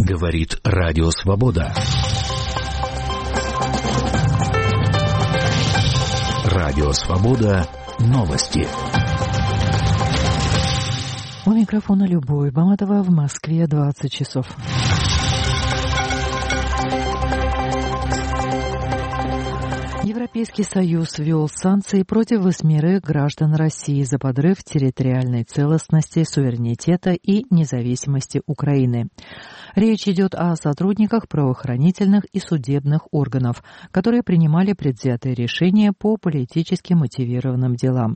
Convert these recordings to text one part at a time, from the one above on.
Говорит Радио Свобода. Радио Свобода. Новости. У микрофона Любовь Баматова, в Москве 20 часов. Европейский Союз ввел санкции против 8 граждан России за подрыв территориальной целостности, суверенитета и независимости Украины. Речь идет о сотрудниках правоохранительных и судебных органов, которые принимали предвзятые решения по политически мотивированным делам.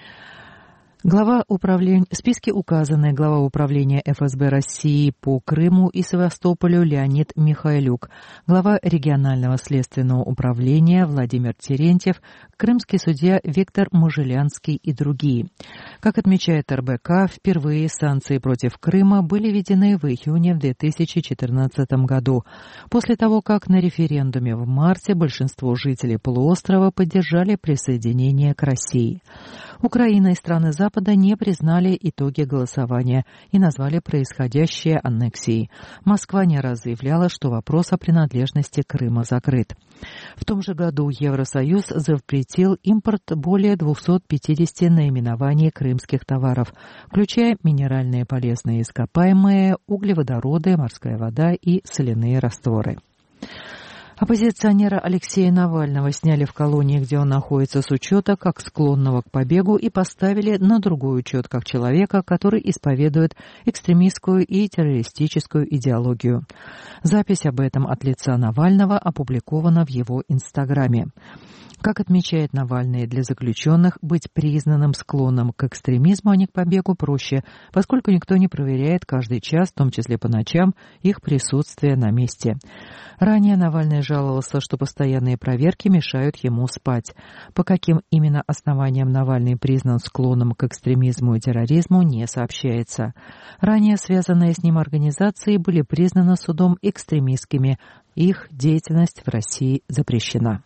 В списке указаны глава управления ФСБ России по Крыму и Севастополю Леонид Михайлюк, глава регионального следственного управления Владимир Терентьев, крымский судья Виктор Мужелянский и другие. Как отмечает РБК, впервые санкции против Крыма были введены в июне 2014 году, после того, как на референдуме в марте большинство жителей полуострова поддержали присоединение к России. Украина и страны Запада не признали итоги голосования и назвали происходящее аннексией. Москва не раз заявляла, что вопрос о принадлежности Крыма закрыт. В том же году Евросоюз запретил импорт более 250 наименований крымских товаров, включая минеральные полезные ископаемые, углеводороды, морская вода и соляные растворы. Оппозиционера Алексея Навального сняли в колонии, где он находится, с учета как склонного к побегу и поставили на другой учет как человека, который исповедует экстремистскую и террористическую идеологию. Запись об этом от лица Навального опубликована в его Инстаграме. Как отмечает Навальный, для заключенных быть признанным склонным к экстремизму, а не к побегу проще, поскольку никто не проверяет каждый час, в том числе по ночам, их присутствие на месте. Ранее Навальный жаловался, что постоянные проверки мешают ему спать. По каким именно основаниям Навальный признан склонным к экстремизму и терроризму, не сообщается. Ранее связанные с ним организации были признаны судом экстремистскими. Их деятельность в России запрещена.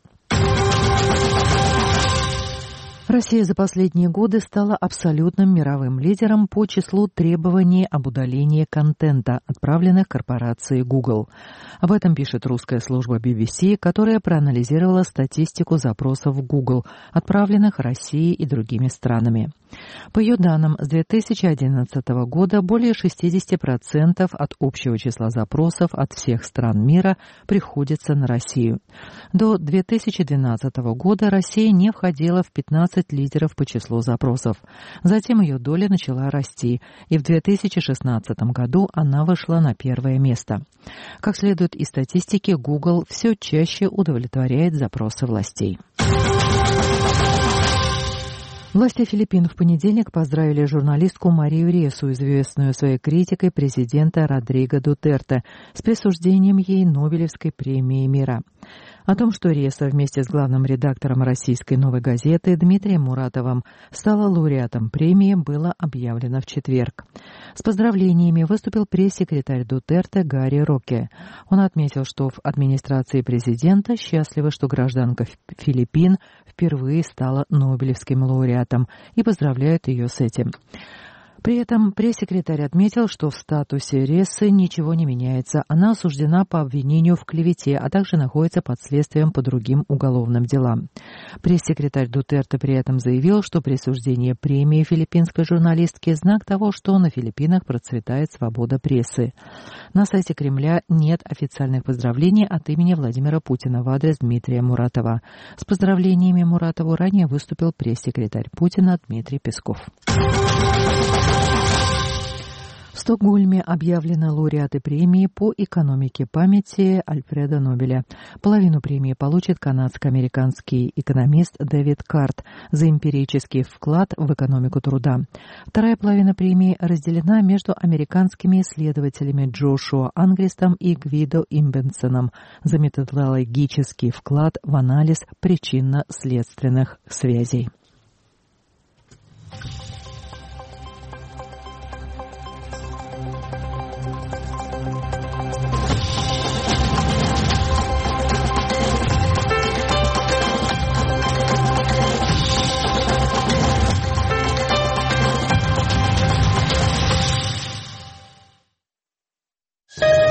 Россия за последние годы стала абсолютным мировым лидером по числу требований об удалении контента, отправленных корпорацией Google. Об этом пишет русская служба BBC, которая проанализировала статистику запросов в Google, отправленных Россией и другими странами. По ее данным, с 2011 года более 60% от общего числа запросов от всех стран мира приходится на Россию. До 2012 года Россия не входила в 15 лидеров по числу запросов. Затем ее доля начала расти, и в 2016 году она вышла на первое место. Как следует из статистики, Google все чаще удовлетворяет запросы властей. Власти Филиппин в понедельник поздравили журналистку Марию Ресу, известную своей критикой президента Родриго Дутерте, с присуждением ей Нобелевской премии мира. О том, что Реса вместе с главным редактором российской «Новой газеты» Дмитрием Муратовым стала лауреатом премии, было объявлено в четверг. С поздравлениями выступил пресс-секретарь Дутерте Гарри Роке. Он отметил, что в администрации президента счастливы, что гражданка Филиппин впервые стала Нобелевским лауреатом, и поздравляют ее с этим. При этом пресс-секретарь отметил, что в статусе Ресы ничего не меняется. Она осуждена по обвинению в клевете, а также находится под следствием по другим уголовным делам. Пресс-секретарь Дутерте при этом заявил, что присуждение премии филиппинской журналистке – знак того, что на Филиппинах процветает свобода прессы. На сайте Кремля нет официальных поздравлений от имени Владимира Путина в адрес Дмитрия Муратова. С поздравлениями Муратову ранее выступил пресс-секретарь Путина Дмитрий Песков. В Стокгольме объявлены лауреаты премии по экономике памяти Альфреда Нобеля. Половину премии получит канадско-американский экономист Дэвид Карт за эмпирический вклад в экономику труда. Вторая половина премии разделена между американскими исследователями Джошуа Ангристом и Гвидо Имбенсоном за методологический вклад в анализ причинно-следственных связей.